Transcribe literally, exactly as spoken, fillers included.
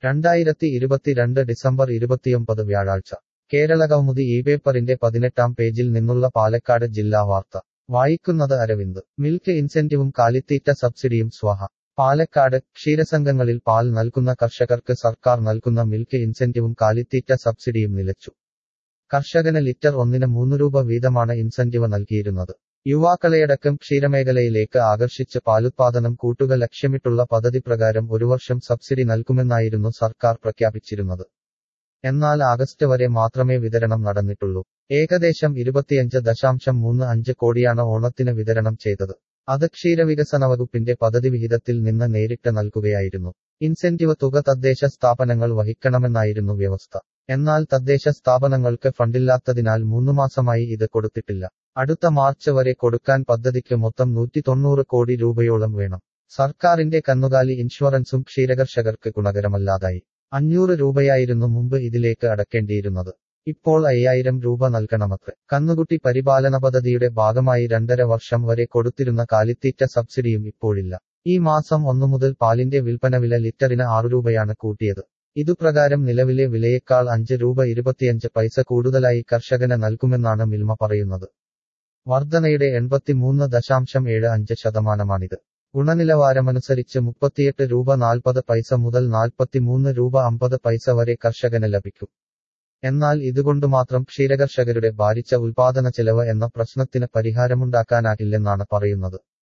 രണ്ടായിരത്തി ഇരുപത്തിരണ്ട് ഡിസംബർ ഇരുപത്തിയൊമ്പത് വ്യാഴാഴ്ച കേരളകൗമുദി ഈ പേപ്പറിന്റെ പതിനെട്ടാം പേജിൽ നിന്നുള്ള പാലക്കാട് ജില്ലാ വാർത്ത വായിക്കുന്നത് അരവിന്ദ് മിൽക്ക് ഇൻസെന്റീവും കാലിത്തീറ്റ സബ്സിഡിയും സ്വാഹ പാലക്കാട് ക്ഷീരസംഘങ്ങളിൽ പാൽ നൽകുന്ന കർഷകർക്ക് സർക്കാർ നൽകുന്ന മിൽക്ക് ഇൻസെന്റീവും കാലിത്തീറ്റ സബ്സിഡിയും നിലച്ചു കർഷകന് ലിറ്റർ ഒന്നിന് മൂന്ന് രൂപ വീതമാണ് ഇൻസെന്റീവ് നൽകിയിരുന്നത് യുവാക്കളെയടക്കം ക്ഷീരമേഖലയിലേക്ക് ആകർഷിച്ച് പാലുത്പാദനം കൂട്ടുക ലക്ഷ്യമിട്ടുള്ള പദ്ധതി പ്രകാരം ഒരു വർഷം സബ്സിഡി നൽകുമെന്നായിരുന്നു സർക്കാർ പ്രഖ്യാപിച്ചിരുന്നത് എന്നാൽ ആഗസ്റ്റ് വരെ മാത്രമേ വിതരണം നടന്നിട്ടുള്ളൂ ഏകദേശം ഇരുപത്തിയഞ്ച് ദശാംശം മൂന്ന് അഞ്ച് കോടിയാണ് ഓണത്തിന് വിതരണം ചെയ്തത് അത് ക്ഷീരവികസന വകുപ്പിന്റെ പദ്ധതി വിഹിതത്തിൽ നിന്ന് നേരിട്ട് നൽകുകയായിരുന്നു ഇൻസെന്റീവ് തുക തദ്ദേശ സ്ഥാപനങ്ങൾ വഹിക്കണമെന്നായിരുന്നു വ്യവസ്ഥ എന്നാൽ തദ്ദേശ സ്ഥാപനങ്ങൾക്ക് ഫണ്ടില്ലാത്തതിനാൽ മൂന്നുമാസമായി ഇത് കൊടുത്തിട്ടില്ല അടുത്ത മാർച്ച് വരെ കൊടുക്കാൻ പദ്ധതിക്ക് മൊത്തം നൂറ്റി തൊണ്ണൂറ് കോടി രൂപയോളം വേണം സർക്കാരിന്റെ കന്നുകാലി ഇൻഷുറൻസും ക്ഷീരകർഷകർക്ക് ഗുണകരമല്ലാതായി അഞ്ഞൂറ് രൂപയായിരുന്നു മുമ്പ് ഇതിലേക്ക് അടക്കേണ്ടിയിരുന്നത് ഇപ്പോൾ അയ്യായിരം രൂപ നൽകണമത്രേ കന്നുകുട്ടി പരിപാലന പദ്ധതിയുടെ ഭാഗമായി രണ്ടര വർഷം വരെ കൊടുത്തിരുന്ന കാലിത്തീറ്റ സബ്സിഡിയും ഇപ്പോഴില്ല ഈ മാസം ഒന്നു മുതൽ പാലിന്റെ വിൽപ്പന വില ലിറ്ററിന് ആറു രൂപയാണ് കൂട്ടിയത് ഇതുപ്രകാരം നിലവിലെ വിലയേക്കാൾ അഞ്ച് രൂപ ഇരുപത്തിയഞ്ച് പൈസ കൂടുതലായി കർഷകന് നൽകുമെന്നാണ് മിൽമ പറയുന്നത് വർധനയുടെ എൺപത്തിമൂന്ന് ദശാംശം ഏഴ് അഞ്ച് ശതമാനമാണിത് ഗുണനിലവാരമനുസരിച്ച് മുപ്പത്തിയെട്ട് രൂപ നാൽപ്പത് പൈസ മുതൽ നാൽപ്പത്തിമൂന്ന് രൂപ അമ്പത് പൈസ വരെ കർഷകന് ലഭിക്കും എന്നാൽ ഇതുകൊണ്ട് മാത്രം ക്ഷീരകർഷകരുടെ ഭാരിച്ച ഉൽപാദന ചെലവ് എന്ന പ്രശ്നത്തിന് പരിഹാരമുണ്ടാക്കാനാകില്ലെന്നാണ് പറയുന്നത്